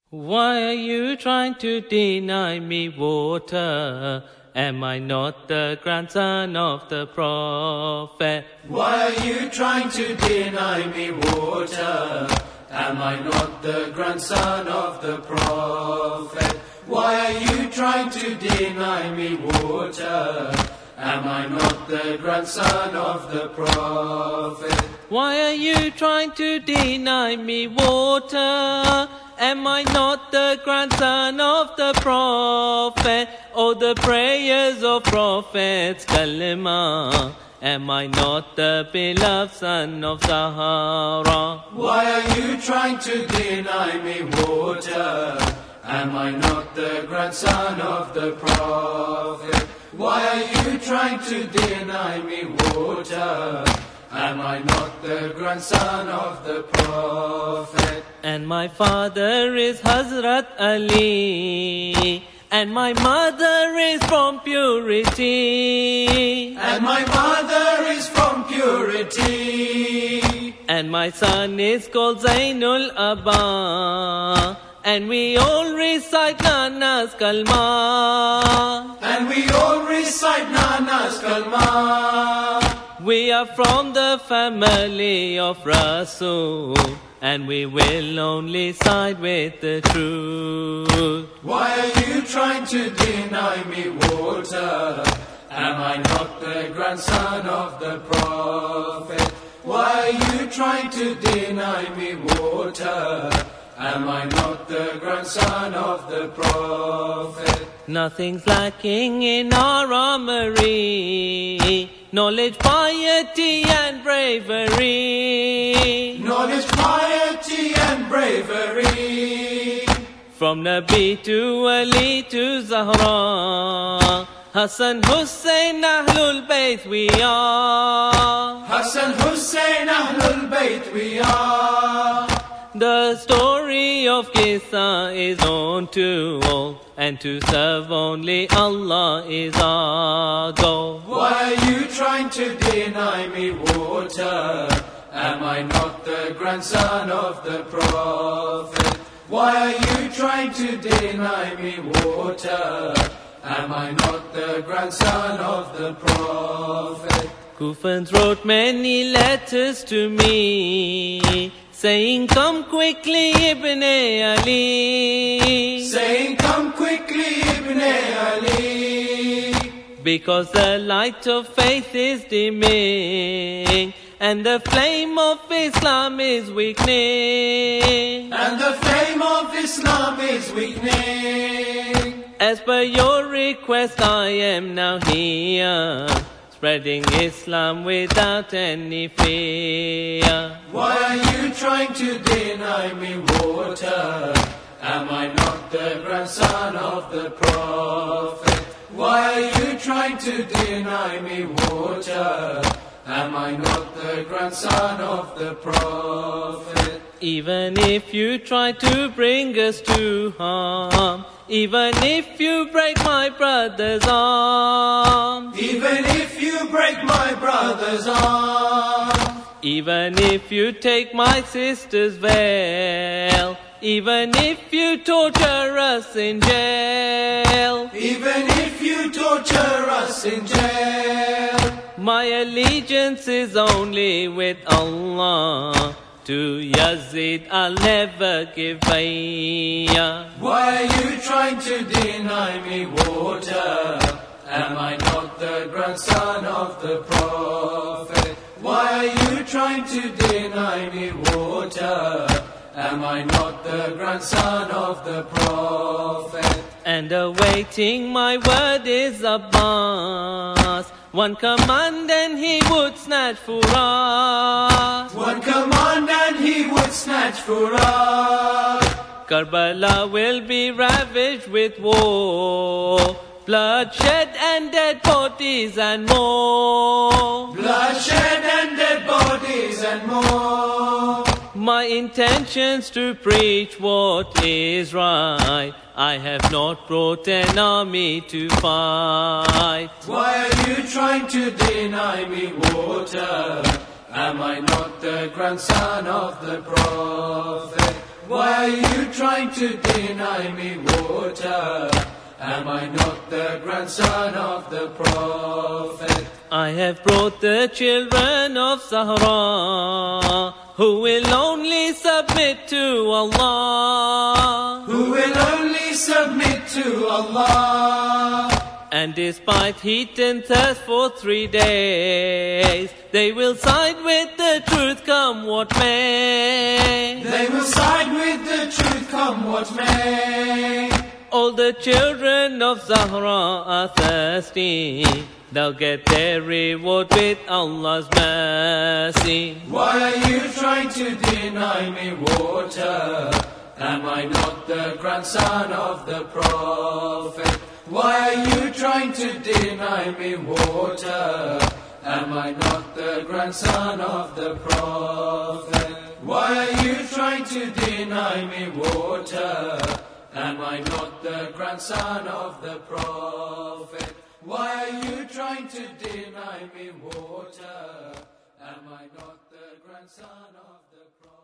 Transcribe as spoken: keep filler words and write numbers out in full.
Why are you trying to deny me water? Am I not the grandson of the Prophet? Why are you trying to deny me water? Am I not the grandson of the Prophet? Why are you trying to deny me water? Am I not the grandson of the Prophet? Why are you trying to deny me water? Am I not the grandson of the Prophet? Oh, the prayers of prophets, kalima. Am I not the beloved son of Zahara? Why are you trying to deny me water? Am I not the grandson of the Prophet? Why are you trying to deny me water? Am I not the grandson of the Prophet? And my father is Hazrat Ali, and my mother is from purity, and my mother is from purity, and my son is called Zainul Abba, and we all recite Nana's Kalma, and we all recite Nana's Kalma. We are from the family of Rasul, and we will only side with the truth. Why are you trying to deny me water? Am I not the grandson of the Prophet? Why are you trying to deny me water? Am I not the grandson of the Prophet? Nothing's lacking in our armory, knowledge, piety and bravery. Knowledge, piety and bravery. From Nabi to Ali to Zahra, Hassan Hussain Ahlul Bayt we are. Hassan Hussain Ahlul Bayt we are. The story of Qissa is known to all, and to serve only Allah is our goal. Why are you trying to deny me water? Am I not the grandson of the Prophet? Why are you trying to deny me water? Am I not the grandson of the Prophet? Kufans wrote many letters to me, saying, come quickly, Ibn Ali. Saying, come quickly, Ibn Ali. Because the light of faith is dimming, and the flame of Islam is weakening. And the flame of Islam is weakening. As per your request, I am now here, spreading Islam without any fear. Why are you trying to deny me water? Am I not the grandson of the Prophet? Why are you trying to deny me water? Am I not the grandson of the Prophet? Even if you try to bring us to harm, even if you break my brother's arm, even if you break my brother's arm, even if you take my sister's veil, even if you torture us in jail, even if you torture us in jail, my allegiance is only with Allah. To Yazid I'll never give bay'ah. Why are you trying to deny me water? Am I not the grandson of the Prophet? Why are you trying to deny me water? Am I not the grandson of the Prophet? And awaiting my word is Abbas. One command and he would snatch Furat. One command and he would snatch Furat. Karbala will be ravaged with war, bloodshed and dead bodies and more. Bloodshed and dead bodies and more. My intentions to preach what is right. I have not brought an army to fight. Why are you trying to deny me water? Am I not the grandson of the Prophet? Why are you trying to deny me water? Am I not the grandson of the Prophet? I have brought the children of Zahra, who will only submit to Allah. Who will only submit to Allah. And despite heat and thirst for three days, they will side with the truth come what may. They will side with the truth come what may. All the children of Zahra are thirsty, they'll get their reward with Allah's mercy. Why are you trying to deny me water? Am I not the grandson of the Prophet? Why are you trying to deny me water? Am I not the grandson of the Prophet? Why are you trying to deny me water? Am I not the grandson of the Prophet? Why are you trying to deny me water? Am I not the grandson of the Prophet?